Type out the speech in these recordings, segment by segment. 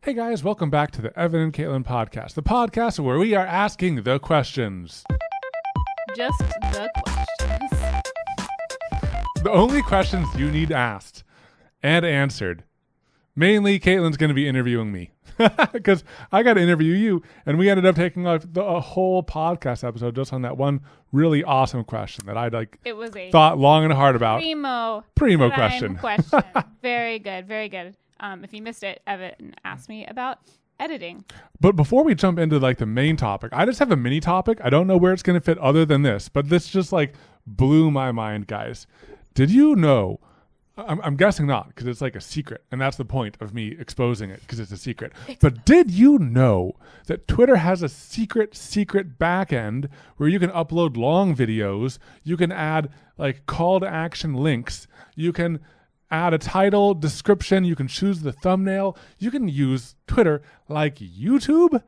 Hey guys, welcome back to the Evan and Caitlin podcast, the podcast where we are asking the questions. Just the questions. The only questions you need asked and answered. Mainly, Caitlin's going to be interviewing me because I got to interview you, and we ended up taking a whole podcast episode just on that one really awesome question that I'd It was a thought long and hard about. Primo question. Very good, very good. If you missed it, Evan asked me about editing. But before we jump into the main topic, I just have a mini topic. I don't know where it's going to fit other than this, but this just blew my mind, guys. Did you know? I'm guessing not, because it's a secret, and that's the point of me exposing it, because it's a secret. But did you know that Twitter has a secret back end where you can upload long videos, you can add call to action links, you can add a title, description, you can choose the thumbnail, you can use Twitter like YouTube?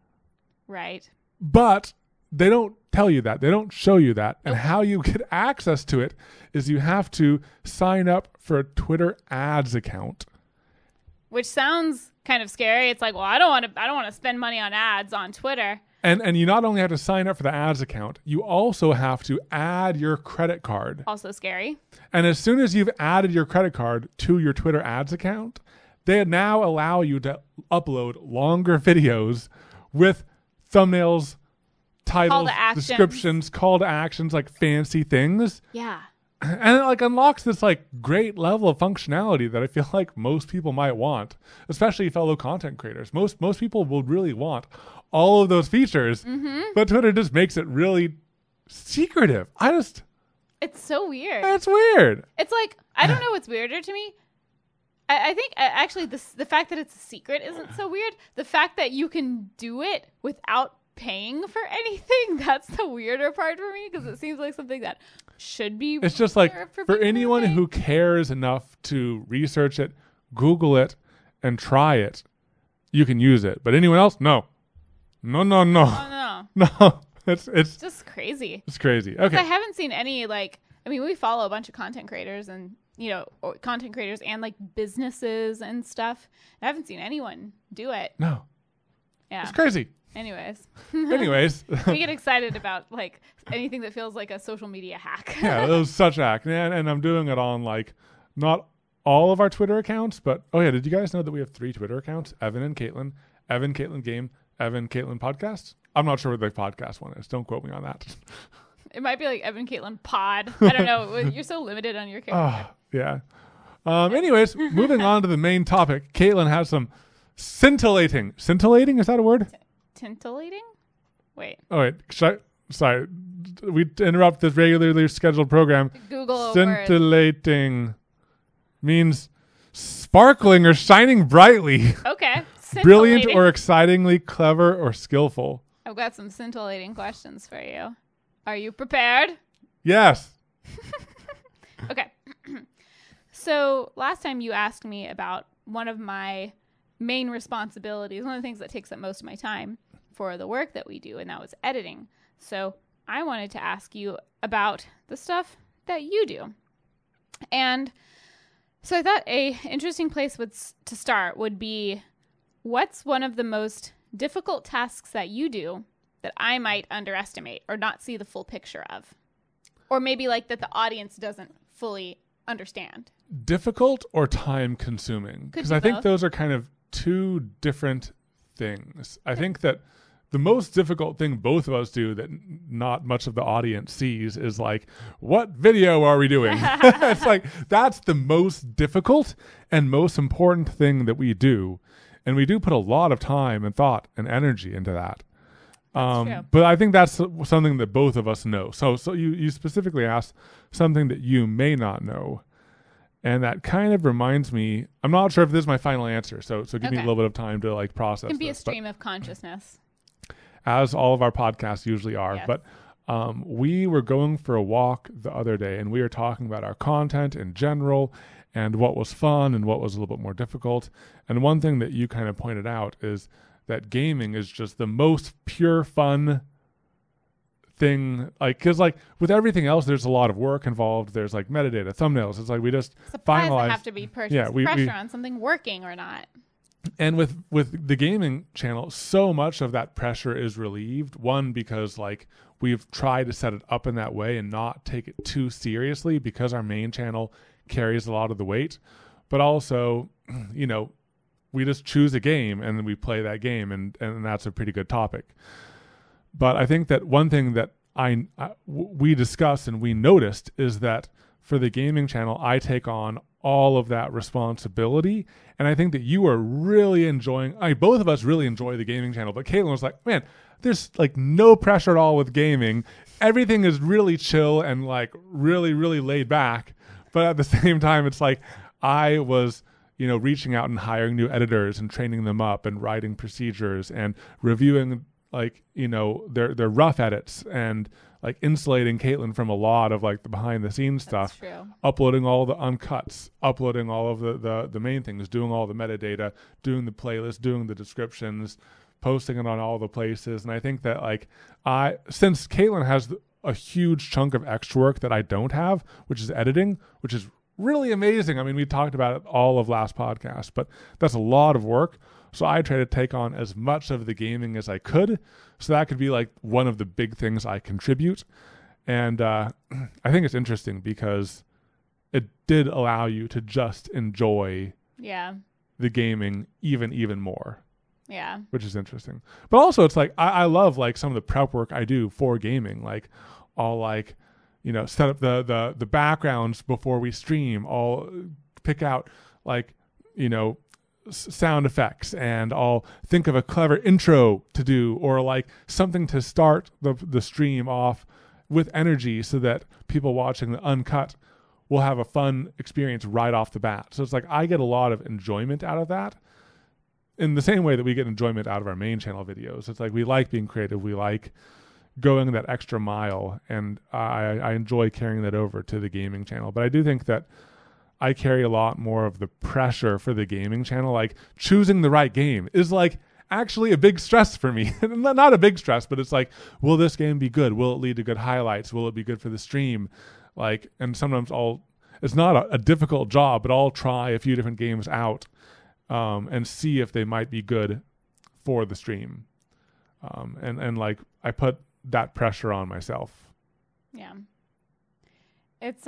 Right. But they don't tell you that. They don't show you that. And how you get access to it is you have to sign up for a Twitter ads account. Which sounds kind of scary. It's I don't want to spend money on ads on Twitter. And you not only have to sign up for the ads account, you also have to add your credit card. Also scary. And as soon as you've added your credit card to your Twitter ads account, they now allow you to upload longer videos with thumbnails, titles, descriptions, call to actions, fancy things. Yeah. And it unlocks this great level of functionality that I feel most people might want, especially fellow content creators. Most people will really want all of those features, but Twitter just makes it really secretive. It's so weird. It's weird. It's I don't know what's weirder to me. I think actually the fact that it's a secret isn't so weird. The fact that you can do it without paying for anything, that's the weirder part for me, because it seems like something that should be. It's just for anyone who cares enough to research it, Google it, and try it, you can use it. But anyone else, no. Oh, no. No. It's just crazy. It's crazy. Okay. I haven't seen any we follow a bunch of content creators and content creators and businesses and stuff. I haven't seen anyone do it. No. Yeah. It's crazy. Anyways. We get excited about anything that feels like a social media hack. Yeah, it was such a hack. And I'm doing it on not all of our Twitter accounts, but did you guys know that we have 3 Twitter accounts? Evan and Caitlin, Evan Caitlin Game, Evan Caitlin Podcast. I'm not sure what the podcast one is. Don't quote me on that. It might be Evan Caitlin Pod. I don't know. You're so limited on your character. Yeah. Anyways, moving on to the main topic. Caitlin has some scintillating. Scintillating? Is that a word? Tintillating? Wait. Oh, wait. Sorry. We interrupt this regularly scheduled program. Google Scintillating means sparkling or shining brightly. Okay. Brilliant or excitingly clever or skillful. I've got some scintillating questions for you. Are you prepared? Yes. Okay. So last time you asked me about one of my main responsibilities, one of the things that takes up most of my time for the work that we do, and that was editing. So I wanted to ask you about the stuff that you do. And so I thought a interesting place to start would be, what's one of the most difficult tasks that you do that I might underestimate or not see the full picture of? Or maybe that the audience doesn't fully understand. Difficult or time consuming? Because I think those are kind of 2 different things. I think that the most difficult thing both of us do that not much of the audience sees is what video are we doing? It's that's the most difficult and most important thing that we do. And we do put a lot of time and thought and energy into that. But I think that's something that both of us know. So you specifically asked something that you may not know. And that kind of reminds me, I'm not sure if this is my final answer. So give me a little bit of time to process. It can be a stream of consciousness. As all of our podcasts usually are. Yes. But we were going for a walk the other day, and we were talking about our content in general and what was fun and what was a little bit more difficult. And one thing that you kind of pointed out is that gaming is just the most pure fun thing, because with everything else there's a lot of work involved. There's metadata, thumbnails. It's we just supplies finalize that have to be purchased, pressure on something working or not. And with the gaming channel, so much of that pressure is relieved. One, because like we've tried to set it up in that way and not take it too seriously because our main channel carries a lot of the weight. But also, you know, we just choose a game and then we play that game, and that's a pretty good topic. But I think that one thing that we discussed and we noticed is that for the gaming channel, I take on all of that responsibility. And I think that you are really enjoying, both of us really enjoy the gaming channel, but Caitlin was like, man, there's like no pressure at all with gaming. Everything is really chill and like really, really laid back. But at the same time, it's like I was, you know, reaching out and hiring new editors and training them up and writing procedures and reviewing like, you know, their rough edits and like insulating Caitlin from a lot of like the behind the scenes stuff, uploading all the uncuts, uploading all of the main things, doing all the metadata, doing the playlist, doing the descriptions, posting it on all the places. And I think that like since Caitlin has a huge chunk of extra work that I don't have, which is editing, which is really amazing. I mean, we talked about it all of last podcast, but that's a lot of work. So I try to take on as much of the gaming as I could. So that could be like one of the big things I contribute. And I think it's interesting because it did allow you to just enjoy the gaming even more. Yeah. Which is interesting. But also it's like, I love like some of the prep work I do for gaming. Like I'll like, you know, set up the backgrounds before we stream. I'll pick out like, you know, sound effects, and I'll think of a clever intro to do, or like something to start the stream off with energy so that people watching the uncut will have a fun experience right off the bat. So it's like I get a lot of enjoyment out of that in the same way that we get enjoyment out of our main channel videos. It's like we like being creative, we like going that extra mile, and I enjoy carrying that over to the gaming channel. But I do think that I carry a lot more of the pressure for the gaming channel. Like choosing the right game is like actually a big stress for me. Not a big stress, but it's like, will this game be good? Will it lead to good highlights? Will it be good for the stream? Like, and sometimes it's not a difficult job, but I'll try a few different games out and see if they might be good for the stream. And like I put that pressure on myself. Yeah. It's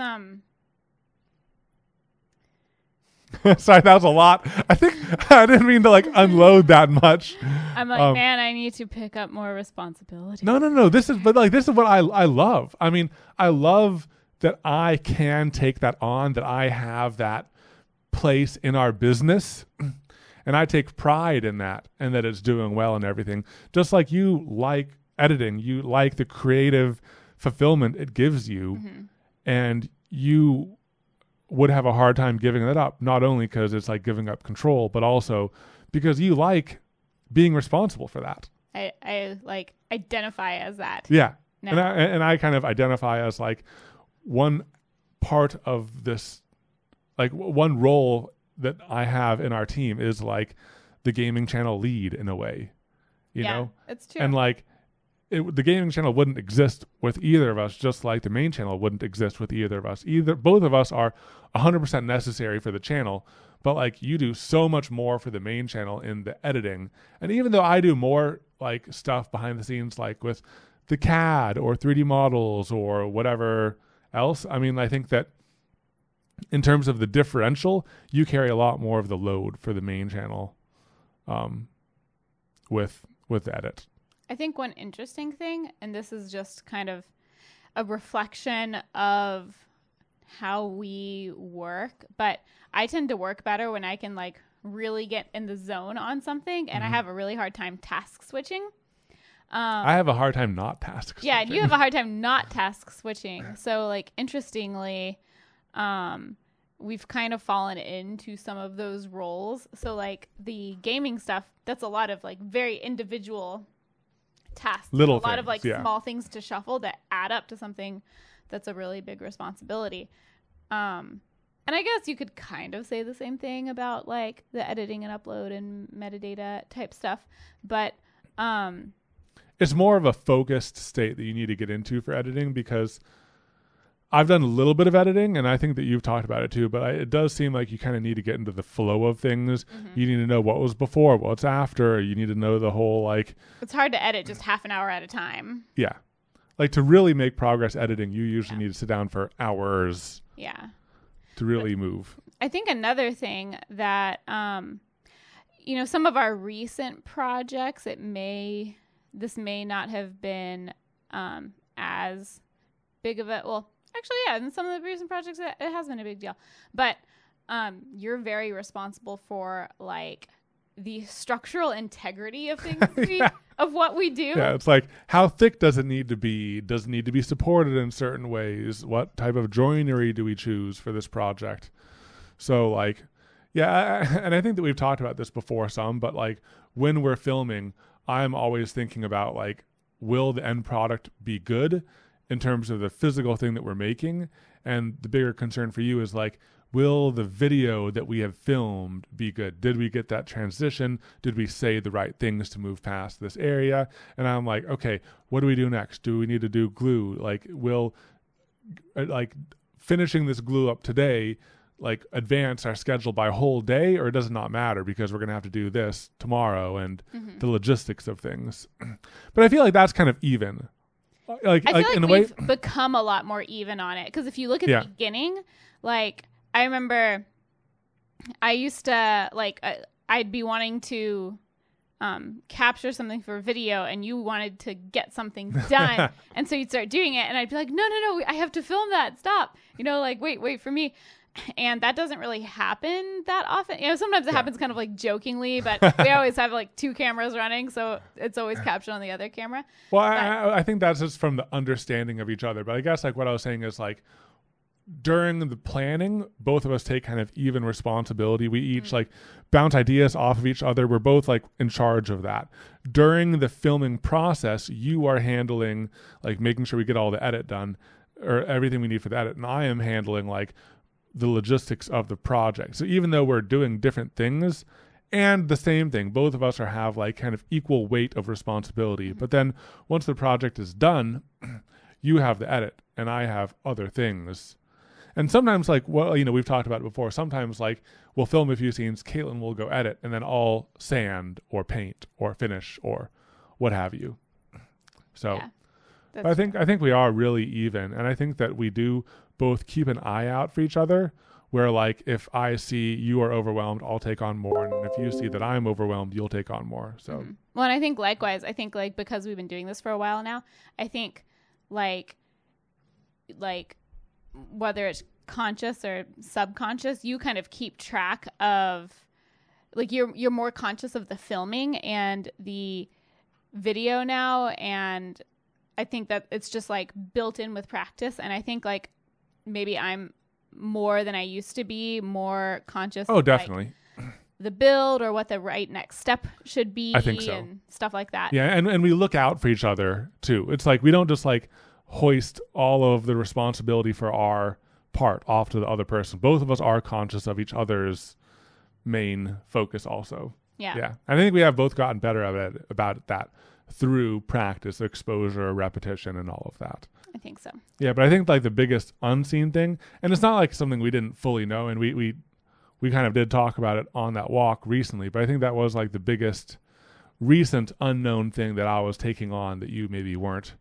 Sorry, that was a lot. I think I didn't mean to like unload that much. I'm like, man, I need to pick up more responsibility. No. This is what I love. I mean, I love that I can take that on, that I have that place in our business, and I take pride in that, and that it's doing well and everything. Just like you like editing, you like the creative fulfillment it gives you, and you would have a hard time giving that up, not only because it's like giving up control, but also because you like being responsible for that. I like identify as that. Yeah. No. And I kind of identify as like one part of this, like one role that I have in our team is like the gaming channel lead in a way, you know? It's true. And like the gaming channel wouldn't exist with either of us, just like the main channel wouldn't exist with either of us. Both of us are 100% necessary for the channel, but like you do so much more for the main channel in the editing. And even though I do more like stuff behind the scenes, like with the CAD or 3D models or whatever else, I mean, I think that in terms of the differential, you carry a lot more of the load for the main channel with the edit. I think one interesting thing, and this is just kind of a reflection of how we work, but I tend to work better when I can like really get in the zone on something, and I have a really hard time task switching. I have a hard time not task switching. Yeah, and you have a hard time not task switching. So like interestingly, we've kind of fallen into some of those roles. So like the gaming stuff, that's a lot of like very individual tasks, a lot of like small things to shuffle that add up to something that's a really big responsibility. And I guess you could kind of say the same thing about like the editing and upload and metadata type stuff, but it's more of a focused state that you need to get into for editing, because I've done a little bit of editing, and I think that you've talked about it too, but it does seem like you kind of need to get into the flow of things. You need to know what was before, what's after. You need to know the whole, like... It's hard to edit just half an hour at a time. Yeah. Like, to really make progress editing, you usually need to sit down for hours. Yeah. To really move. I think another thing that, some of our recent projects, this may not have been as big of a... Well, actually, yeah, in some of the recent projects, it has been a big deal. But you're very responsible for, like, the structural integrity of things of what we do. Yeah, it's like, how thick does it need to be? Does it need to be supported in certain ways? What type of joinery do we choose for this project? So, like, yeah, and I think that we've talked about this before some, but, like, when we're filming, I'm always thinking about, like, will the end product be good in terms of the physical thing that we're making? And the bigger concern for you is, like, will the video that we have filmed be good? Did we get that transition? Did we say the right things to move past this area? And I'm like, okay, what do we do next? Do we need to do glue? Like, finishing this glue up today, like, advance our schedule by a whole day, or does it not matter because we're going to have to do this tomorrow and the logistics of things? But I feel like that's kind of even. I feel like in we've become a lot more even on it. Because if you look at the beginning, like, I remember I used to, like, I'd be wanting to capture something for video, and you wanted to get something done. And so you'd start doing it, and I'd be like, no, I have to film that. Stop. Like, wait for me. And that doesn't really happen that often. Sometimes it happens kind of like jokingly, but we always have like two cameras running, so it's always captured on the other camera. Well, I think that's just from the understanding of each other. But I guess, like, what I was saying is, like, during the planning, both of us take kind of even responsibility. We each like bounce ideas off of each other. We're both, like, in charge of that. During the filming process, you are handling, like, making sure we get all the edit done, or everything we need for the edit, and I am handling, like, the logistics of the project. So even though we're doing different things and the same thing, both of us have, like, kind of equal weight of responsibility. But then once the project is done, you have the edit and I have other things. And sometimes, like, we've talked about it before. Sometimes, like, we'll film a few scenes, Caitlin will go edit, and then I'll sand or paint or finish or what have you. So I think we are really even. And I think that we do both keep an eye out for each other, where, like, if I see you are overwhelmed, I'll take on more. And if you see that I'm overwhelmed, you'll take on more. So, well, and I think likewise, like, because we've been doing this for a while now, I think like whether it's conscious or subconscious, you kind of keep track of, like, you're more conscious of the filming and the video now. And I think that it's just, like, built in with practice. And I think, like, maybe I'm more than I used to be, more conscious of, definitely, like, the build or what the right next step should be. I think so. And stuff like that. Yeah, and we look out for each other too. It's like we don't just, like, hoist all of the responsibility for our part off to the other person. Both of us are conscious of each other's main focus also. Yeah. I think we have both gotten better about that through practice, exposure, repetition, and all of that. I think so. Yeah, but I think, like, the biggest unseen thing, and it's not like something we didn't fully know, and we kind of did talk about it on that walk recently, but I think that was, like, the biggest recent unknown thing that I was taking on that you maybe weren't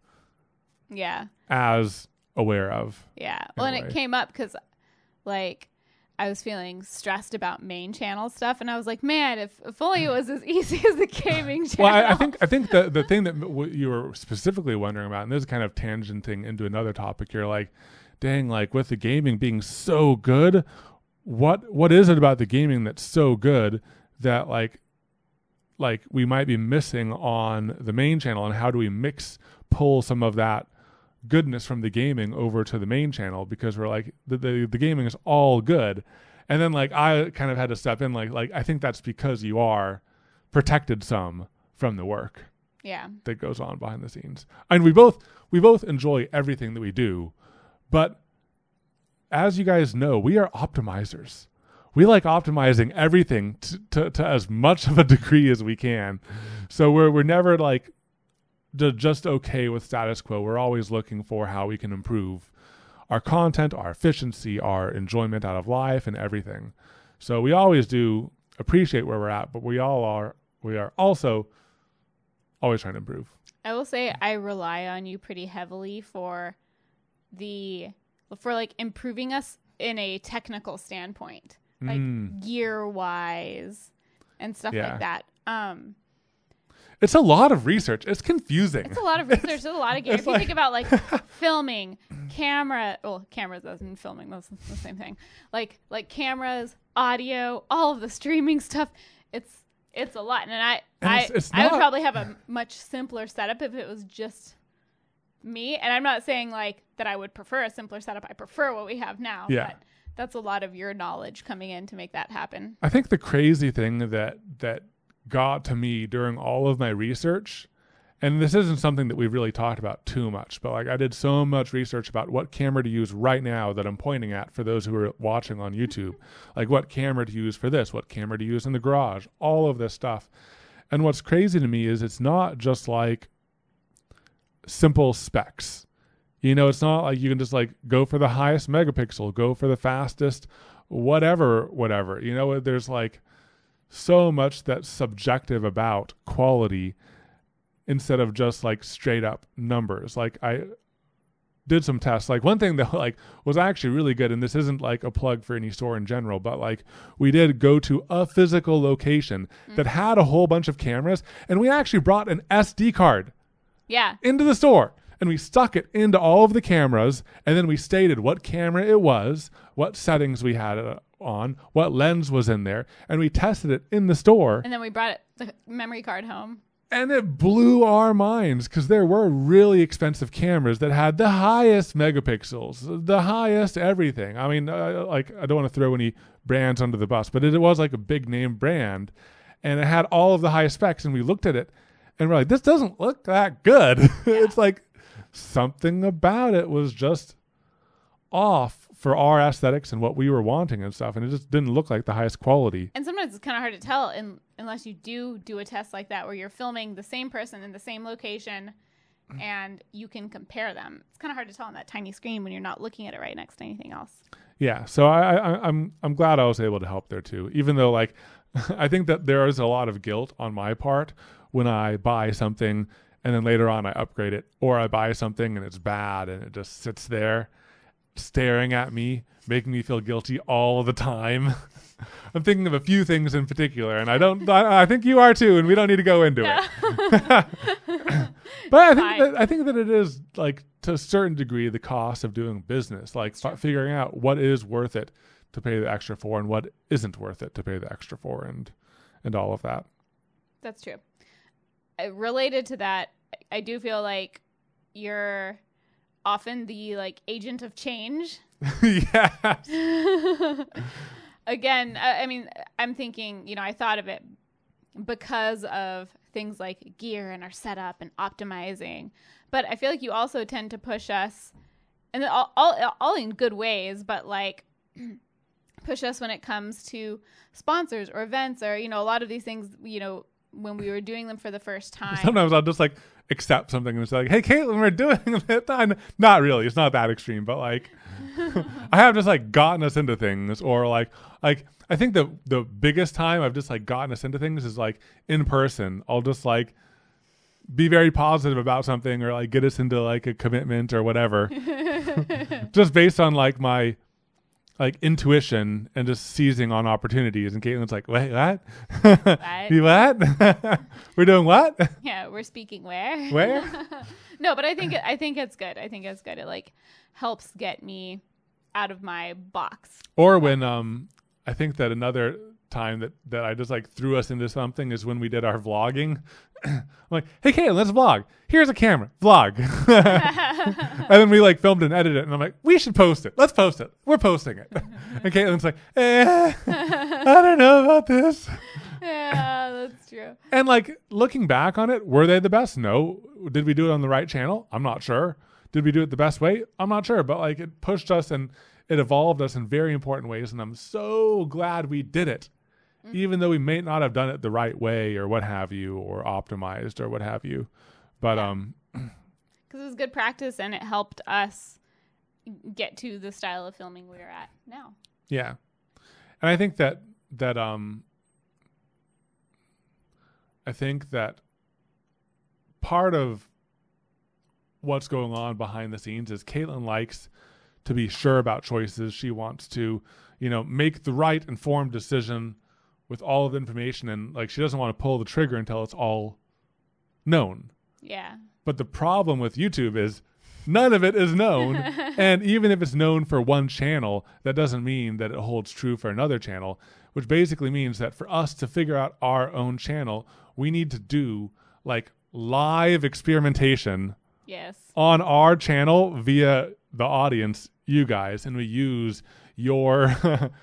as aware of. Yeah. Well, and it came up because, like, I was feeling stressed about main channel stuff, and I was like, man, if only it was as easy as the gaming channel. Well, I think the thing that you were specifically wondering about, and this is kind of tangenting into another topic, you're like, dang, like, with the gaming being so good, what is it about the gaming that's so good that, like we might be missing on the main channel, and how do we pull some of that goodness from the gaming over to the main channel, because we're like, the gaming is all good. And then, like, I kind of had to step in, like I think that's because you are protected some from the work that goes on behind the scenes. And we both enjoy everything that we do, but as you guys know, we are optimizers. We like optimizing everything to as much of a degree as we can. So we're never, like, just okay with status quo. We're always looking for how we can improve our content, our efficiency, our enjoyment out of life and everything. So we always do appreciate where we're at, but we are also always trying to improve. I will say I rely on you pretty heavily for like improving us in a technical standpoint, like gear wise and stuff like that. It's a lot of research. It's confusing. It's a lot of research. It's a lot of gear. If you think about like filming, cameras doesn't filming. That's the same thing. Like cameras, audio, all of the streaming stuff. It's a lot. And I would probably have a much simpler setup if it was just me. And I'm not saying like that I would prefer a simpler setup. I prefer what we have now. Yeah. But that's a lot of your knowledge coming in to make that happen. I think the crazy thing that got to me during all of my research, and this isn't something that we've really talked about too much, but like I did so much research about what camera to use right now that I'm pointing at for those who are watching on YouTube, like what camera to use for this, what camera to use in the garage, all of this stuff. And what's crazy to me is it's not just like simple specs. You know, it's not like you can just like go for the highest megapixel, go for the fastest, whatever. You know, there's like so much that's subjective about quality instead of just like straight up numbers. Like I did some tests. Like one thing that like was actually really good, and this isn't like a plug for any store in general, but like we did go to a physical location that had a whole bunch of cameras, and we actually brought an SD card into the store. And we stuck it into all of the cameras, and then we stated what camera it was, what settings we had it on, what lens was in there, and we tested it in the store. And then we brought the memory card home. And it blew our minds because there were really expensive cameras that had the highest megapixels, the highest everything. I mean, like I don't want to throw any brands under the bus, but it was like a big name brand, and it had all of the highest specs. And we looked at it, and we're like, this doesn't look that good. Yeah. It's like something about it was just off for our aesthetics and what we were wanting and stuff, and it just didn't look like the highest quality. And sometimes it's kind of hard to tell unless you do a test like that where you're filming the same person in the same location and you can compare them. It's kind of hard to tell on that tiny screen when you're not looking at it right next to anything else. Yeah, so I'm glad I was able to help there too, even though like I think that there is a lot of guilt on my part when I buy something and then later on I upgrade it, or I buy something and it's bad and it just sits there staring at me, making me feel guilty all the time. I'm thinking of a few things in particular, and I think you are too, and we don't need to go into it. But I think that it is like to a certain degree the cost of doing business, like figuring out what is worth it to pay the extra for and what isn't worth it to pay the extra for, and all of that. That's true. Related to that, I do feel like you're often the like agent of change. Yes. Again, I mean, I'm thinking, you know, I thought of it because of things like gear and our setup and optimizing, but I feel like you also tend to push us, and all in good ways, but like push us when it comes to sponsors or events or, you know, a lot of these things, you know, when we were doing them for the first time. Sometimes I'll just like accept something and say like, hey, Caitlin, we're doing it. Not really. It's not that extreme, but like I have just like gotten us into things, or like I think the biggest time I've just like gotten us into things is like in person. I'll just like be very positive about something, or like get us into like a commitment or whatever, just based on like my like intuition and just seizing on opportunities. And Caitlin's like, wait, what? You what? We're doing what? Yeah, we're speaking where? Where? No, but I think it's good. I think it's good. It like helps get me out of my box. Or when I think that another time that I just like threw us into something is when we did our vlogging. I'm like, hey Caitlin, let's vlog. Here's a camera, vlog. And then we like filmed and edited it, and I'm like, we should post it. Let's post it. We're posting it. And Caitlin's like, I don't know about this. Yeah, that's true. And like looking back on it, were they the best? No. Did we do it on the right channel? I'm not sure. Did we do it the best way? I'm not sure. But like it pushed us and it evolved us in very important ways, and I'm so glad we did it. Even though we may not have done it the right way or what have you, or optimized or what have you. But because it was good practice and it helped us get to the style of filming we're at now. Yeah. And I think that part of what's going on behind the scenes is Caitlin likes to be sure about choices. She wants to, make the right informed decision with all of the information, and like she doesn't want to pull the trigger until it's all known. Yeah. But the problem with YouTube is none of it is known. And even if it's known for one channel, that doesn't mean that it holds true for another channel, which basically means that for us to figure out our own channel, we need to do like live experimentation on our channel via the audience, you guys, and we use your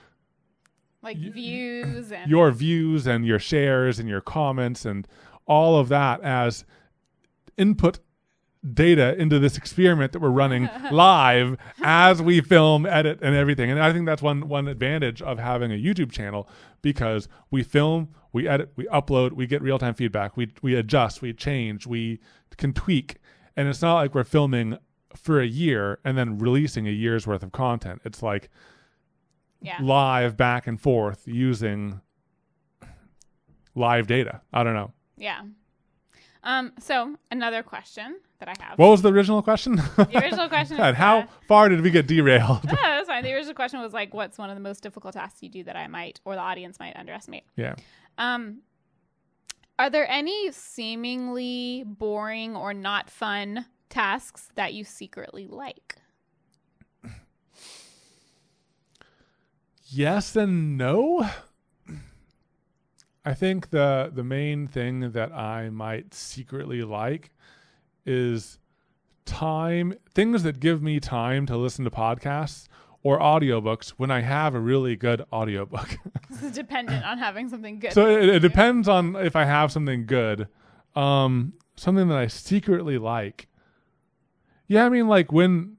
views and your views and your shares and your comments and all of that as input data into this experiment that we're running live as we film, edit, and everything. And I think that's one advantage of having a YouTube channel, because we film, we edit, we upload, we get real-time feedback, we adjust, we change, we can tweak. And it's not like we're filming for a year and then releasing a year's worth of content. It's like live back and forth using live data. I don't know. Yeah. So another question that I have. What was the original question? The original question God, how far did we get derailed? No, that's fine. The original question was like, what's one of the most difficult tasks you do that I might, or the audience might underestimate? Yeah. Are there any seemingly boring or not fun tasks that you secretly like? Yes and no. I think the main thing that I might secretly like is things that give me time to listen to podcasts or audiobooks when I have a really good audiobook. This is dependent on having something good. So it depends on if I have something good. Something that I secretly like. Yeah, I mean, like when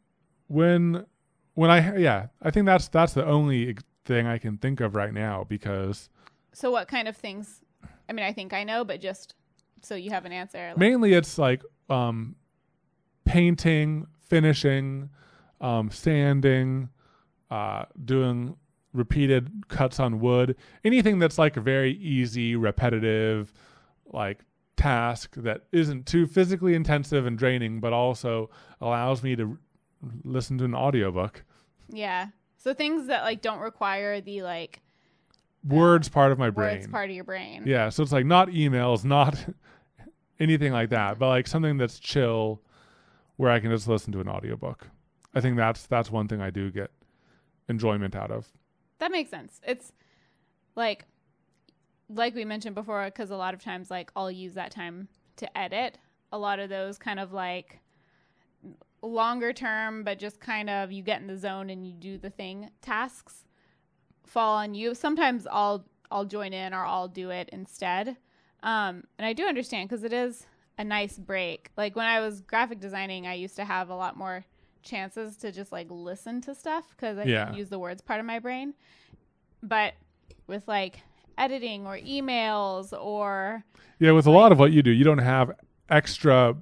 I think that's the only thing I can think of right now, because. So what kind of things? I mean, I think I know, but just so you have an answer. Like, mainly it's like painting, finishing, sanding, doing repeated cuts on wood. Anything that's like a very easy, repetitive, like task that isn't too physically intensive and draining, but also allows me to listen to an audiobook. Yeah. So things that like don't require the like words part of my brain. Words part of your brain. Yeah, so it's like not emails, not anything like that, but like something that's chill where I can just listen to an audiobook. I think that's one thing I do get enjoyment out of. That makes sense. It's like we mentioned before, because a lot of times like I'll use that time to edit. A lot of those kind of like longer term, but just kind of you get in the zone and you do the thing tasks fall on you. Sometimes I'll join in or I'll do it instead. And I do understand, because it is a nice break. Like when I was graphic designing, I used to have a lot more chances to just like listen to stuff because I can use the words part of my brain. But with like editing or emails or with a lot of what you do, you don't have extra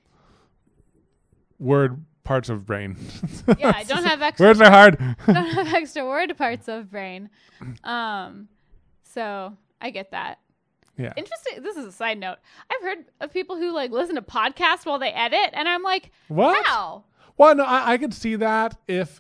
word parts of brain. Yeah, I don't have extra words are hard. Don't have extra word parts of brain. So I get that. Yeah. Interesting. This is a side note. I've heard of people who like listen to podcasts while they edit, and I'm like, what? How? Well, no, I could see that if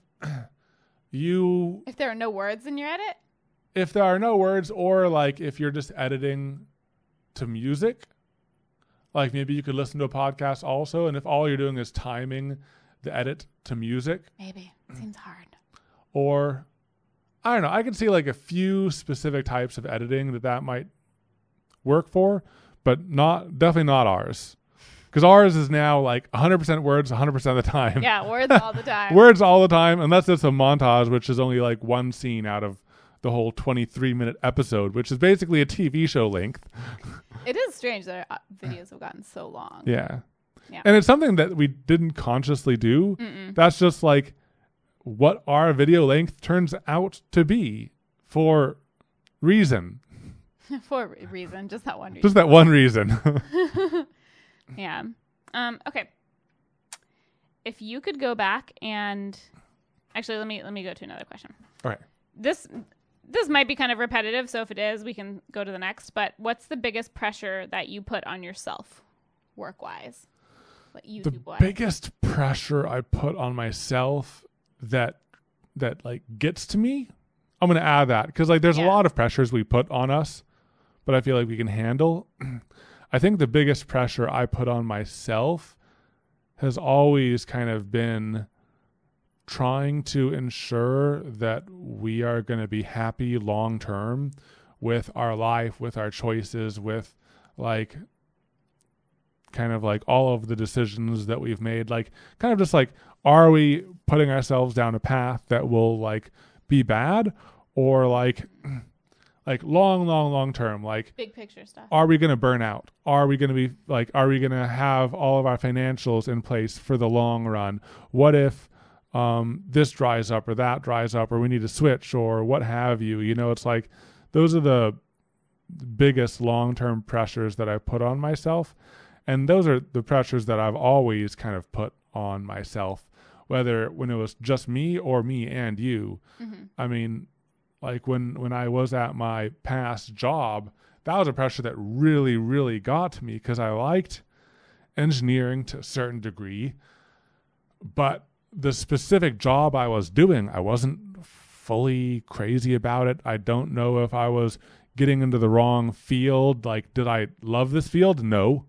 there are no words in your edit. If there are no words, or like if you're just editing to music, like maybe you could listen to a podcast also, and if all you're doing is timing the edit to music. Maybe. It seems hard. Or, I don't know, I can see like a few specific types of editing that might work for, but definitely not ours. Because ours is now like 100% words 100% of the time. Yeah, words all the time. Words all the time, unless it's a montage, which is only like one scene out of the whole 23-minute episode, which is basically a TV show length. It is strange that our videos have gotten so long. Yeah. And it's something that we didn't consciously do. Mm-mm. That's just like what our video length turns out to be for reason. For a reason. Just that one reason. Just that one reason. Yeah. Okay. If you could go back and Actually, let me go to another question. All right. This might be kind of repetitive, so if it is, we can go to the next. But what's the biggest pressure that you put on yourself, work-wise? The biggest pressure I put on myself that like gets to me, I'm going to add that because like there's a lot of pressures we put on us, but I feel like we can handle. I think the biggest pressure I put on myself has always kind of been trying to ensure that we are going to be happy long term with our life, with our choices, with like kind of like all of the decisions that we've made, like kind of just like, are we putting ourselves down a path that will like be bad, or like long term, like big picture stuff? Are we going to burn out? Are we going to be like, are we going to have all of our financials in place for the long run? What if this dries up or that dries up, or we need to switch or what have you? You know, it's like those are the biggest long-term pressures that I put on myself. And those are the pressures that I've always kind of put on myself, whether when it was just me or me and you. Mm-hmm. I mean, like when I was at my past job, that was a pressure that really, really got to me because I liked engineering to a certain degree, but the specific job I was doing, I wasn't fully crazy about it. I don't know if I was getting into the wrong field. Like, did I love this field? No.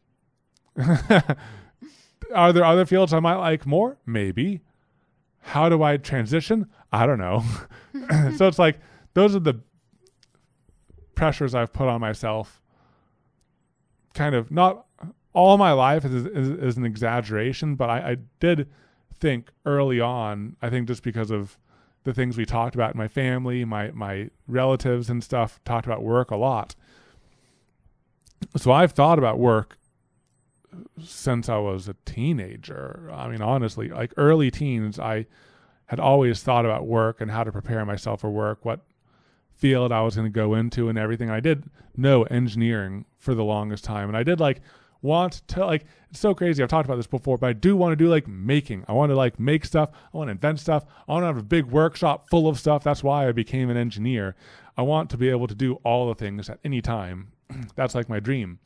Are there other fields I might like more? Maybe. How do I transition? I don't know. So it's like, those are the pressures I've put on myself. Kind of, not all my life is an exaggeration, but I did think early on, I think just because of the things we talked about in my family, my relatives and stuff, talked about work a lot. So I've thought about work since I was a teenager. I mean, honestly, like early teens, I had always thought about work and how to prepare myself for work, what field I was going to go into and everything. I did know engineering for the longest time. And I did like want to, like, it's so crazy. I've talked about this before, but I do want to do like making. I want to like make stuff. I want to invent stuff. I want to have a big workshop full of stuff. That's why I became an engineer. I want to be able to do all the things at any time. That's like my dream.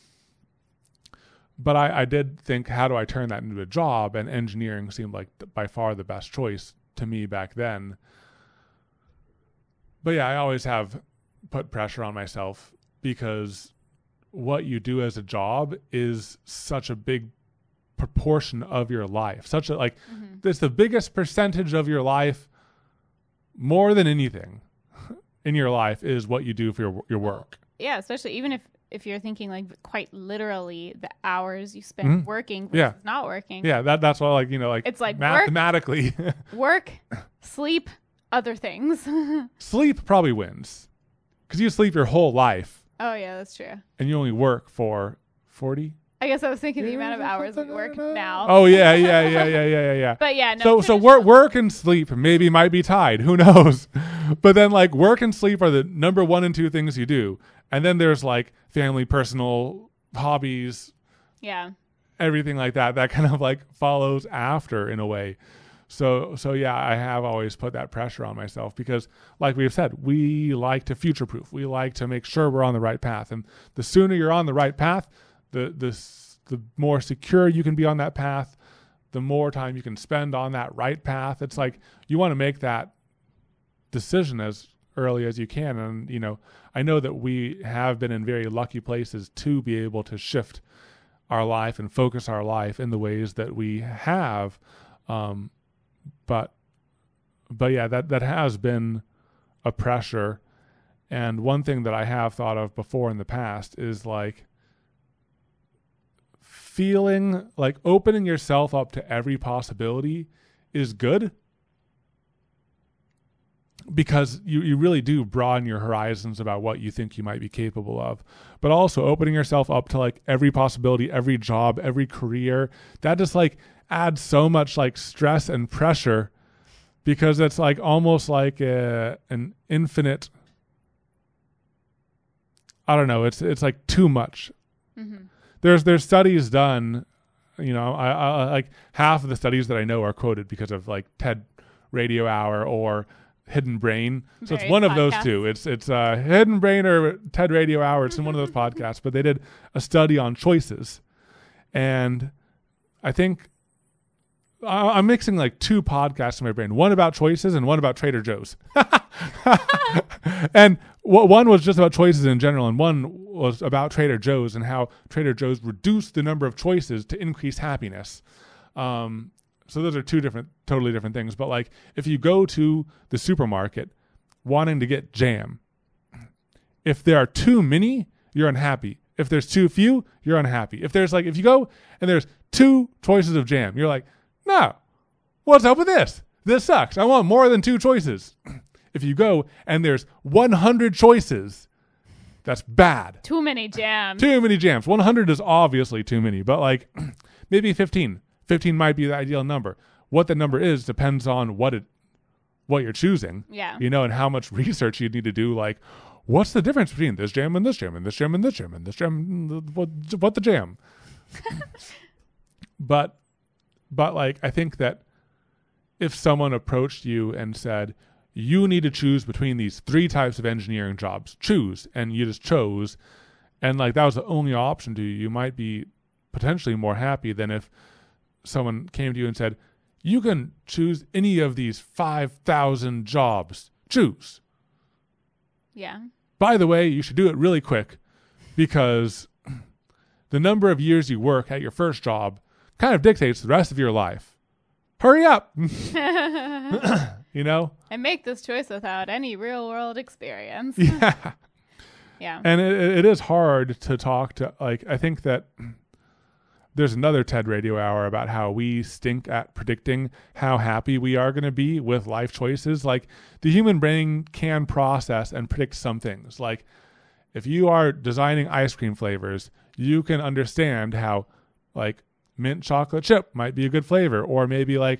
But I did think, how do I turn that into a job? And engineering seemed like by far the best choice to me back then. But yeah, I always have put pressure on myself because what you do as a job is such a big proportion of your life. Such a, like, it's the biggest percentage of your life, more than anything in your life, is what you do for your work. Yeah, especially even if you're thinking like quite literally the hours you spend working versus not working. Yeah, that's why, like, you know, like it's like mathematically work, sleep, other things. Sleep probably wins because you sleep your whole life. Oh yeah, that's true. And you only work for 40. I guess I was thinking the amount of hours we work now. Oh yeah. But yeah, no. So work and sleep maybe might be tied. Who knows? But then like work and sleep are the number 1 and 2 things you do. And then there's like family, personal, hobbies. Yeah. Everything like that kind of like follows after in a way. So yeah, I have always put that pressure on myself because like we've said, we like to future proof. We like to make sure we're on the right path. And the sooner you're on the right path, the more secure you can be on that path, the more time you can spend on that right path. It's like you want to make that decision as early as you can. And, you know, I know that we have been in very lucky places to be able to shift our life and focus our life in the ways that we have. But yeah, that has been a pressure. And one thing that I have thought of before in the past is like feeling like opening yourself up to every possibility is good. Because you really do broaden your horizons about what you think you might be capable of. But also opening yourself up to like every possibility, every job, every career, that just like adds so much like stress and pressure because it's like almost like an infinite, I don't know, it's like too much. Mm-hmm. There's studies done, you know, I like half of the studies that I know are quoted because of like TED Radio Hour or Hidden Brain. So Various it's one of those podcasts. two. It's Hidden Brain or TED Radio Hour. It's in one of those podcasts. But they did a study on choices, and I think I'm mixing like two podcasts in my brain. One about choices and one about Trader Joe's. And one was just about choices in general, and one was about Trader Joe's and how Trader Joe's reduced the number of choices to increase happiness. So those are two totally different things. But like if you go to the supermarket wanting to get jam, if there are too many, you're unhappy. If there's too few, you're unhappy. If you go and there's 2 choices of jam, you're like, no, what's up with this? This sucks. I want more than 2 choices. If you go and there's 100 choices, that's bad. Too many jams. Too many jams. 100 is obviously too many, but like maybe 15. 15 might be the ideal number. What the number is depends on what you're choosing. Yeah. And how much research you need to do. Like, what's the difference between this jam and this jam and this jam and this jam and this jam? What the jam? But like, I think that if someone approached you and said, you need to choose between these 3 types of engineering jobs, choose, and you just chose, and like that was the only option to you, you might be potentially more happy than if someone came to you and said, you can choose any of these 5,000 jobs. Choose. Yeah. By the way, you should do it really quick because the number of years you work at your first job kind of dictates the rest of your life. Hurry up. And make this choice without any real world experience. Yeah. Yeah. And it is hard to talk to, like, I think that there's another TED Radio Hour about how we stink at predicting how happy we are going to be with life choices. Like, the human brain can process and predict some things. Like, if you are designing ice cream flavors, you can understand how, like, mint chocolate chip might be a good flavor, or maybe like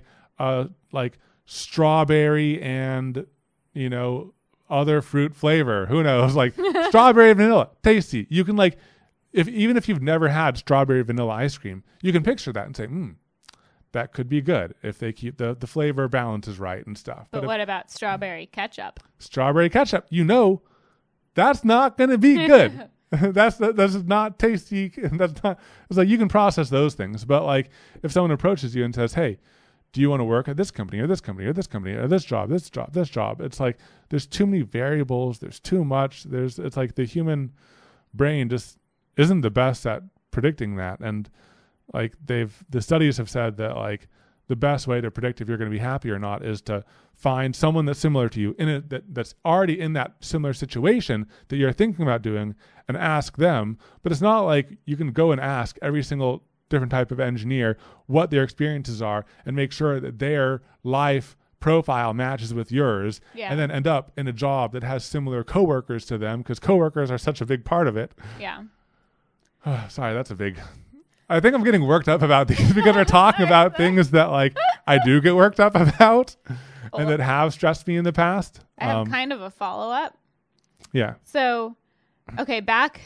strawberry and, other fruit flavor. Who knows? Like strawberry vanilla, tasty. You can even if you've never had strawberry vanilla ice cream, you can picture that and say, that could be good if they keep the flavor balance is right and stuff. But what about strawberry ketchup? Strawberry ketchup, that's not going to be good. That's not tasty. That's not. It's like you can process those things, but like if someone approaches you and says, "Hey, do you want to work at this company or this company or this company or this job, this job, this job?" It's like there's too many variables. There's too much. It's like the human brain just isn't the best at predicting that, and like the studies have said that like the best way to predict if you're going to be happy or not is to find someone that's similar to you in it, that's already in that similar situation that you're thinking about doing, and ask them. But it's not like you can go and ask every single different type of engineer what their experiences are and make sure that their life profile matches with yours, and then end up in a job that has similar coworkers to them, because coworkers are such a big part of it. Yeah. Sorry, that's a big... I think I'm getting worked up about these because we're talking about things that like I do get worked up about and that have stressed me in the past. I have kind of a follow-up. Yeah. So, okay, back...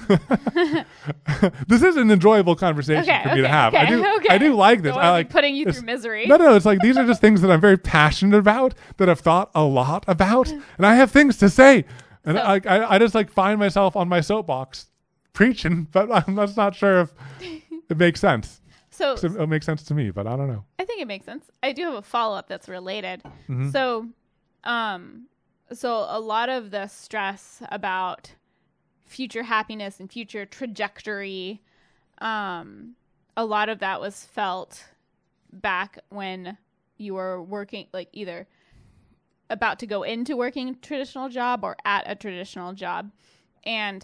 This is an enjoyable conversation for me to have. I do like this. I like putting you through misery. No, it's like these are just things that I'm very passionate about, that I've thought a lot about, and I have things to say. And I just like find myself on my soapbox preaching, but I'm just not sure if it makes sense. So it makes sense to me, but I don't know. I think it makes sense. I do have a follow-up that's related. Mm-hmm. So a lot of the stress about future happiness and future trajectory, a lot of that was felt back when you were working, like either about to go into working a traditional job or at a traditional job. And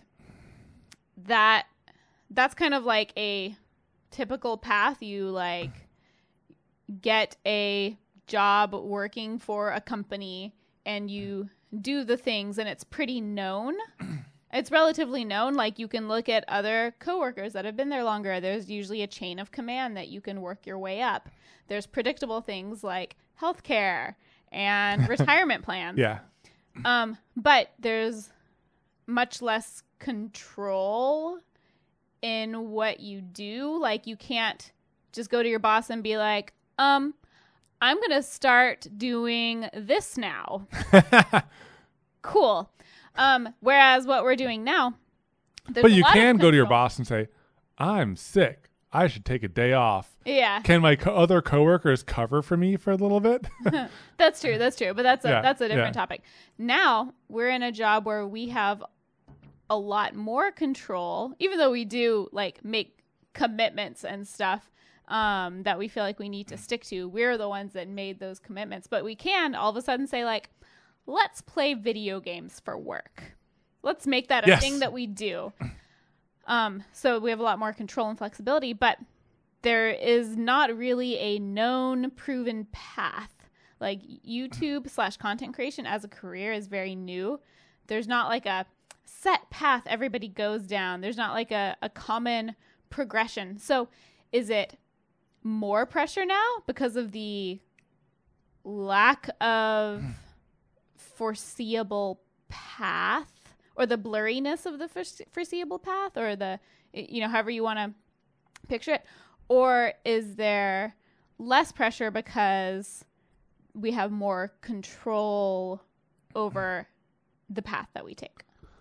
that's kind of like a typical path. You like get a job working for a company and you do the things, and it's pretty known. It's relatively known. Like, you can look at other coworkers that have been there longer. There's usually a chain of command that you can work your way up. There's predictable things like healthcare and retirement plans. Yeah. But there's much less control in what you do. Like, you can't just go to your boss and be like, I'm going to start doing this now. Cool. Whereas what we're doing now, but you can go to your boss and say, I'm sick. I should take a day off. Yeah. Can my other coworkers cover for me for a little bit? That's true. But that's a different topic. Now we're in a job where we have a lot more control, even though we do like make commitments and stuff that we feel like we need to stick to. We're the ones that made those commitments, but we can all of a sudden say like, let's play video games for work. Let's make that a thing that we do. So we have a lot more control and flexibility, but there is not really a known proven path. Like YouTube/content creation as a career is very new. There's not like a set path everybody goes down. There's not like a common progression. So is it more pressure now because of the lack of foreseeable path, or the blurriness of the foreseeable path, or the, however you want to picture it? Or is there less pressure because we have more control over the path that we take?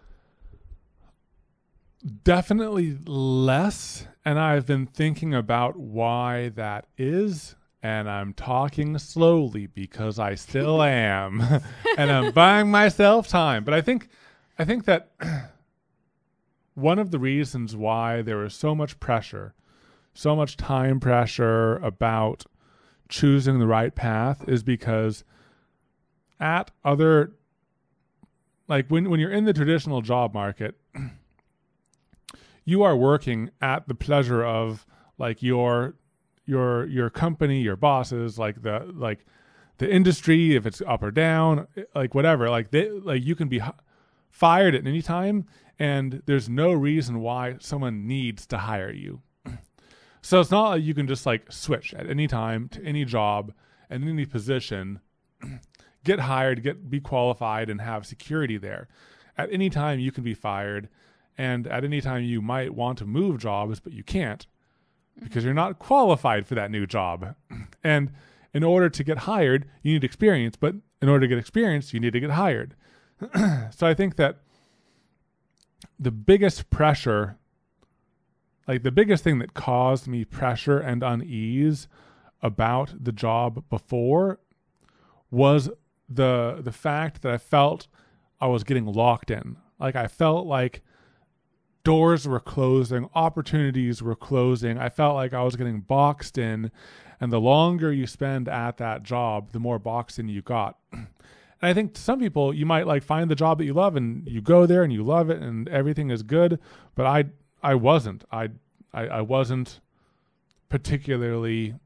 Definitely less. And I've been thinking about why that is. And I'm talking slowly because I still am. And I'm buying myself time. But I think that one of the reasons why there is so much pressure, so much time pressure about choosing the right path is because at other, like when you're in the traditional job market, you are working at the pleasure of like your company, your bosses, like the industry, if it's up or down, like whatever, like you can be fired at any time, and there's no reason why someone needs to hire you. So it's not like you can just like switch at any time to any job and any position, get hired, be qualified, and have security there. At any time you can be fired, and at any time you might want to move jobs, but you can't because you're not qualified for that new job. And in order to get hired, you need experience, but in order to get experience, you need to get hired. So I think that the biggest pressure, like the biggest thing that caused me pressure and unease about the job before was the fact that I felt I was getting locked in. Like I felt like doors were closing, opportunities were closing. I felt like I was getting boxed in, and the longer you spend at that job, the more boxed in you got. And I think to some people, you might like find the job that you love and you go there and you love it and everything is good. But I wasn't. I wasn't particularly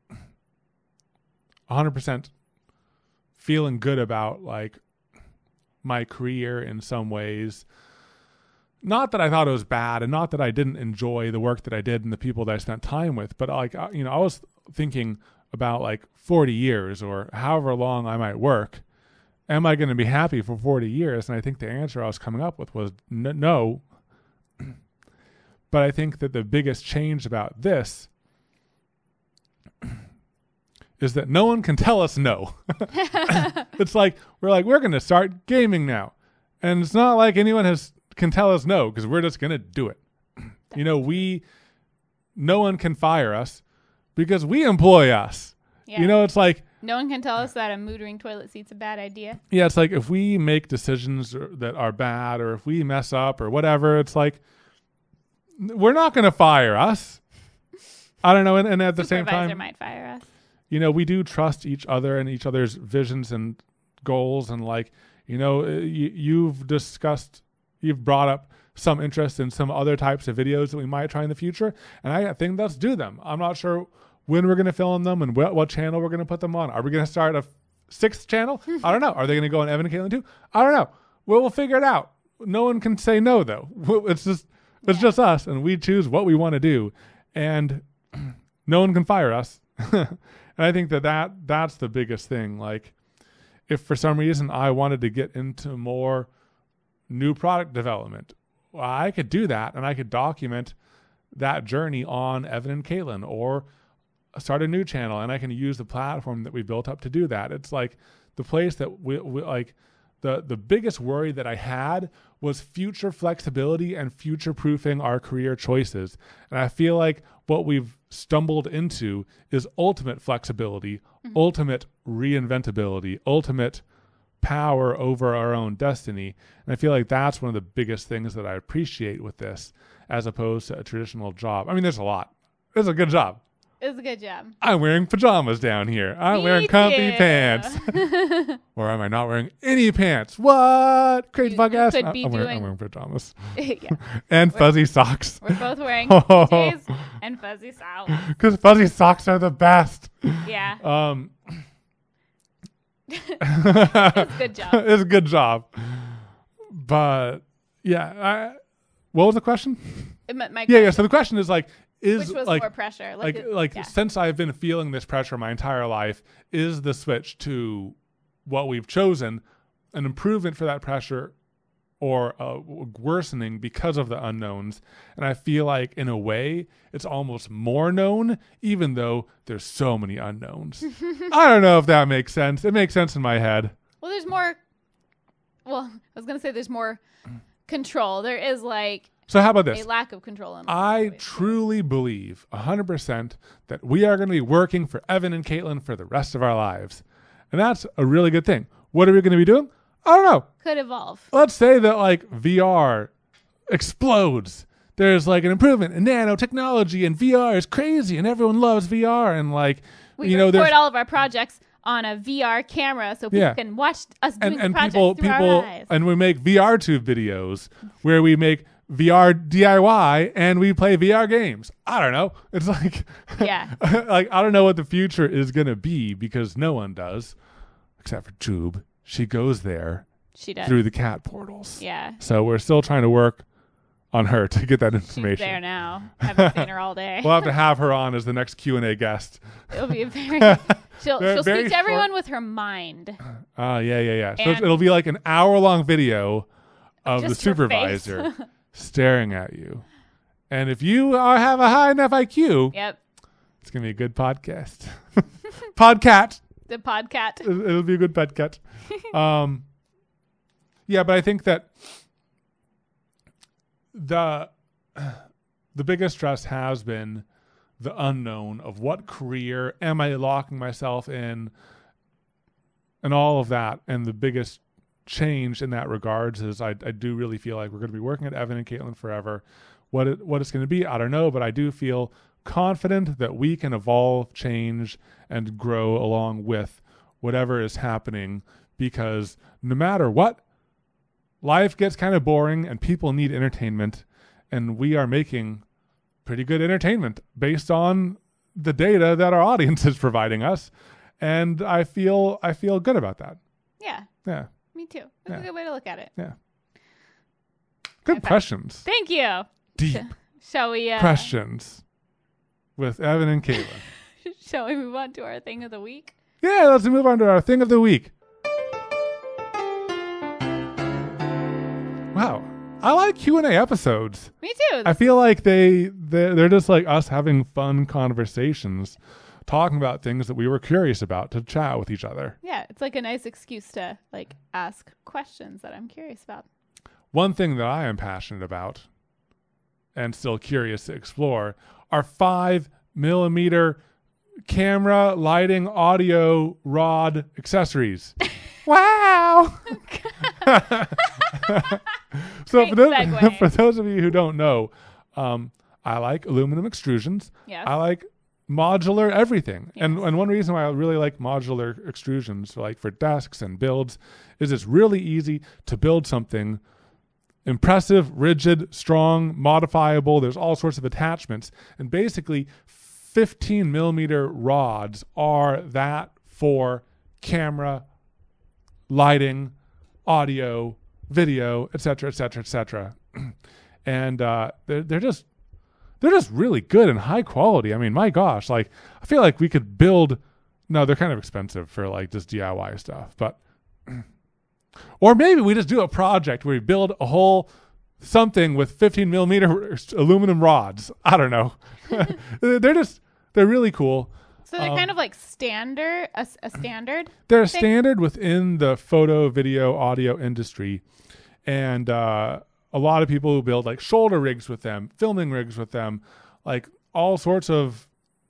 100% feeling good about like my career in some ways. Not that I thought it was bad, and not that I didn't enjoy the work that I did and the people that I spent time with, but like, I was thinking about like 40 years or however long I might work. Am I going to be happy for 40 years? And I think the answer I was coming up with was no. But I think that the biggest change about this is that no one can tell us no. It's like, we're going to start gaming now. And it's not like anyone can tell us no, because we're just going to do it. No one can fire us because we employ us. Yeah. It's like, no one can tell us that a mood ring toilet seat's a bad idea. Yeah, it's like if we make decisions that are bad, or if we mess up or whatever, it's like, we're not going to fire us. I don't know. And at the same time, supervisor might fire us. We do trust each other and each other's visions and goals. And like, you've brought up some interest in some other types of videos that we might try in the future. And I think let's do them. I'm not sure when we're going to film them and what channel we're going to put them on. Are we going to start a 6th channel? I don't know. Are they going to go on Evan and Caitlin too? I don't know. We'll figure it out. No one can say no, though. It's just us, and we choose what we want to do, and no one can fire us. And I think that's the biggest thing. Like, if for some reason I wanted to get into more new product development, well, I could do that, and I could document that journey on Evan and Caitlin, or start a new channel, and I can use the platform that we built up to do that. It's like the place that we like. The biggest worry that I had was future flexibility and future proofing our career choices. And I feel like what we've stumbled into is ultimate flexibility, ultimate reinventability, ultimate power over our own destiny. And I feel like that's one of the biggest things that I appreciate with this, as opposed to a traditional job. I mean, there's a lot. It's a good job. It was a good job. I'm wearing pajamas down here. I'm wearing comfy pants. Or am I not wearing any pants? What? Crazy podcast? I'm wearing pajamas. Yeah. And fuzzy socks. We're both wearing PJs and fuzzy socks. Because fuzzy socks are the best. Yeah. It's a good job. It's a good job. But, yeah. What was the question? Yeah. So the question is like, which was more pressure? Since I've been feeling this pressure my entire life, is the switch to what we've chosen an improvement for that pressure or worsening because of the unknowns? And I feel like in a way it's almost more known, even though there's so many unknowns. I don't know if that makes sense. It makes sense in my head. Well, I was going to say there's more control. There is so how about this? A lack of control. I truly believe 100% that we are going to be working for Evan and Caitlin for the rest of our lives. And that's a really good thing. What are we going to be doing? I don't know. Could evolve. Let's say that VR explodes. There's an improvement in nanotechnology and VR is crazy and everyone loves VR and we record all of our projects on a VR camera so people can watch us doing the projects through our eyes. And we make VR tube videos where we make VR DIY and we play VR games. I don't know. It's I don't know what the future is going to be because no one does except for Tube. She goes there. She does. Through the cat portals. Yeah. So we're still trying to work on her to get that information. She's there now. Haven't seen her all day. We'll have to have her on as the next Q&A guest. It'll be she'll speak to everyone with her mind. Yeah. So it'll be like an hour-long video of the supervisor staring at you. And if you have a high enough IQ, it's going to be a good podcast. Podcat. The podcat. It'll be a good podcat. Yeah, but I think that the biggest stress has been the unknown of what career am I locking myself in and all of that. And the biggest change in that regards is I do really feel like we're going to be working at Evan and Caitlin forever. What it's going to be, I don't know, but I do feel confident that we can evolve, change, and grow along with whatever is happening, because no matter what, life gets kind of boring and people need entertainment, and we are making pretty good entertainment based on the data that our audience is providing us, and I feel good about that. Yeah. Me too. That's a good way to look at it. Yeah. Good questions. Thank you. Deep. Shall we questions with Evan and Caitlin. Shall we move on to our thing of the week? Yeah, let's move on to our thing of the week. Wow. I like Q&A episodes. Me too. I feel like they're just like us having fun conversations, talking about things that we were curious about, to chat with each other. Yeah, it's like a nice excuse to ask questions that I'm curious about. One thing that I am passionate about and still curious to explore are 5mm camera, lighting, audio, rod accessories. Wow. So for those of you who don't know, I like aluminum extrusions. Yes. I like modular everything. Yes. And one reason why I really like modular extrusions, for desks and builds, is it's really easy to build something impressive, rigid, strong, modifiable. There's all sorts of attachments. And basically 15mm rods are that for camera, lighting, audio, video, etc., etc., etc. And they're just really good and high quality. I mean, my gosh, I feel like we could build. No, they're kind of expensive for just DIY stuff, but or maybe we just do a project where we build a whole something with 15mm aluminum rods. I don't know. They're they're really cool. So they're kind of like standard, a standard. They're a standard within the photo, video, audio industry, and a lot of people who build like shoulder rigs with them, filming rigs with them, like all sorts of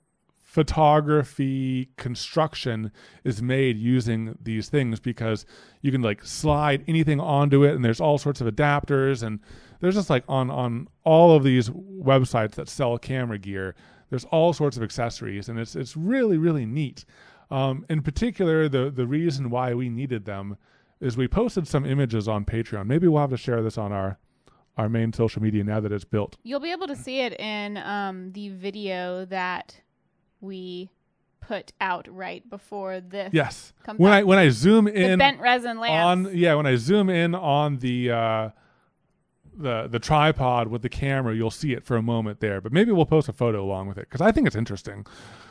photography construction is made using these things because you can like slide anything onto it, and there's all sorts of adapters, and there's just like on all of these websites that sell camera gear, there's all sorts of accessories, and it's really, really neat. In particular, the reason why we needed them is we posted some images on Patreon. Maybe we'll have to share this on our main social media now that it's built. You'll be able to see it in the video that we put out right before this. Yes. When I zoom in the bent resin lamps. when I zoom in on the tripod with the camera, you'll see it for a moment there. But maybe we'll post a photo along with it because I think it's interesting.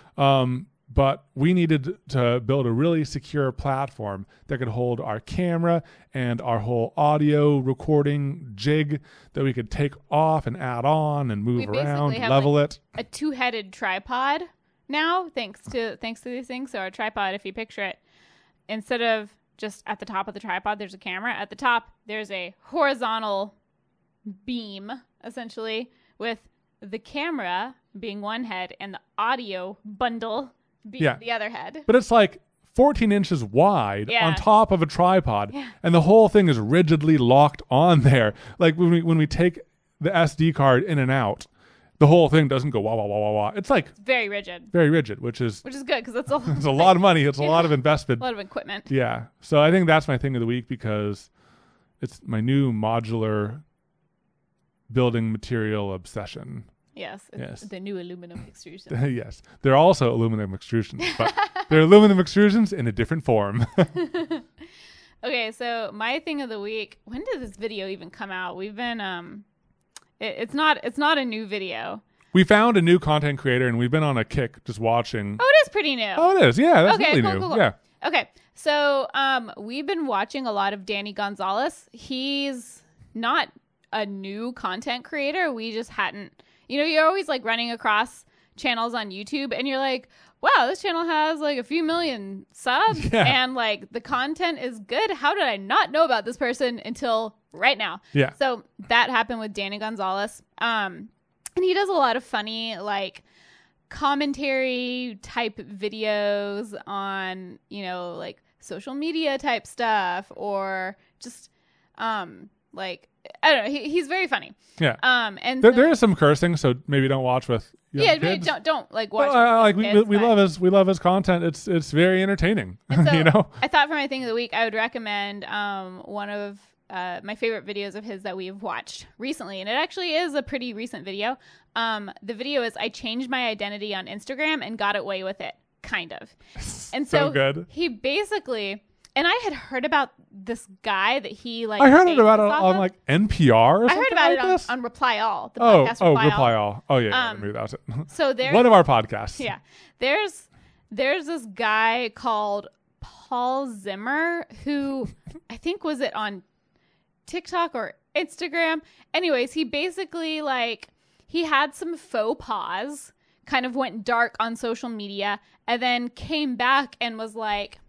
But we needed to build a really secure platform that could hold our camera and our whole audio recording jig that we could take off and add on and move around, level it. A two-headed tripod now, thanks to these things. So our tripod, if you picture it, instead of just at the top of the tripod, there's a camera. At the top, there's a horizontal beam, essentially, with the camera being one head and the audio bundle being the other head. But it's like 14 inches wide on top of a tripod, and the whole thing is rigidly locked on there. Like when we take the SD card in and out, the whole thing doesn't go wah wah wah wah wah. It's like very rigid, which is good because it's it's a lot of money. It's a lot of investment, a lot of equipment. Yeah, so I think that's my thing of the week because it's my new modular building material obsession. Yes. The new aluminum extrusion. Yes. They're also aluminum extrusions, but they're aluminum extrusions in a different form. Okay, so my thing of the week, when did this video even come out? We've been it's not a new video. We found a new content creator and we've been on a kick just watching. Oh, it is pretty new. Oh, it is. Yeah, that's really new. Cool. Yeah. Okay. So, we've been watching a lot of Danny Gonzalez. He's not a new content creator. We just hadn't. You're always like running across channels on YouTube and you're like, wow, this channel has like a few million subs and like the content is good. How did I not know about this person until right now? Yeah. So that happened with Danny Gonzalez. And he does a lot of funny like commentary type videos on, like social media type stuff or just like I don't know. He's very funny. Yeah. And there is some cursing, so maybe don't watch with young kids. Don't like watch. We love his content. It's very entertaining. So I thought for my thing of the week, I would recommend one of my favorite videos of his that we've watched recently, and it actually is a pretty recent video. The video is I changed my identity on Instagram and got away with it, kind of. And so good. He basically. And I had heard about this guy that he like. I heard about it on like NPR. Or I heard about it on Reply All. The podcast Reply All. Oh yeah, maybe that was it. So there's one of our podcasts. Yeah, there's this guy called Paul Zimmer who I think was it on TikTok or Instagram. Anyways, he basically like he had some faux pas, kind of went dark on social media, and then came back and was like,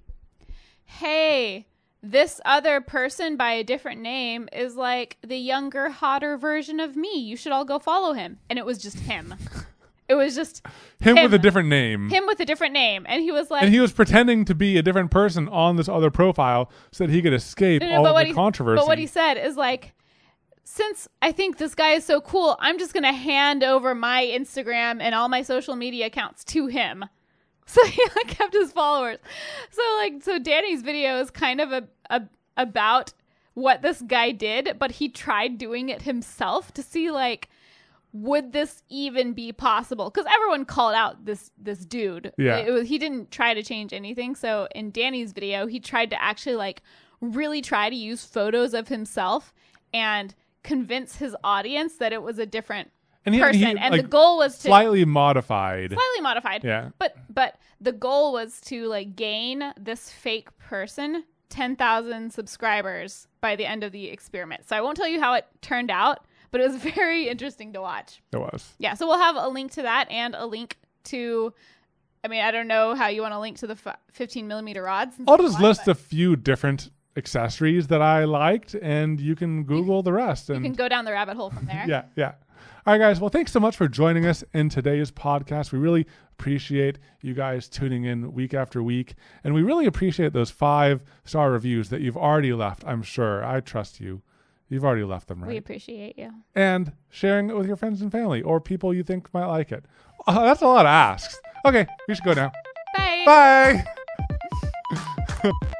hey, this other person by a different name is like the younger, hotter version of me. You should all go follow him. And it was just him. It was just him with a different name. Him with a different name. And he was like... And he was pretending to be a different person on this other profile so that he could escape all of the controversy. But what he said is like, since I think this guy is so cool, I'm just going to hand over my Instagram and all my social media accounts to him. So he like kept his followers. So Danny's video is kind of about what this guy did, but he tried doing it himself to see like, would this even be possible? Because everyone called out this dude. Yeah. He didn't try to change anything. So in Danny's video, he tried to actually like really try to use photos of himself and convince his audience that it was a different person. And like, the goal was to slightly modified. Yeah. But the goal was to like gain this fake person 10,000 subscribers by the end of the experiment. So I won't tell you how it turned out, but it was very interesting to watch. It was. Yeah. So we'll have a link to that and a link to, I mean, I don't know how you want to link to the 15 millimeter rods. I'll just list a few different accessories that I liked, and you can Google the rest. And you can go down the rabbit hole from there. Yeah. All right, guys. Well, thanks so much for joining us in today's podcast. We really appreciate you guys tuning in week after week. And we really appreciate those 5-star reviews that you've already left. I'm sure. I trust you. You've already left them, right? We appreciate you. And sharing it with your friends and family or people you think might like it. That's a lot of asks. Okay, we should go now. Bye. Bye.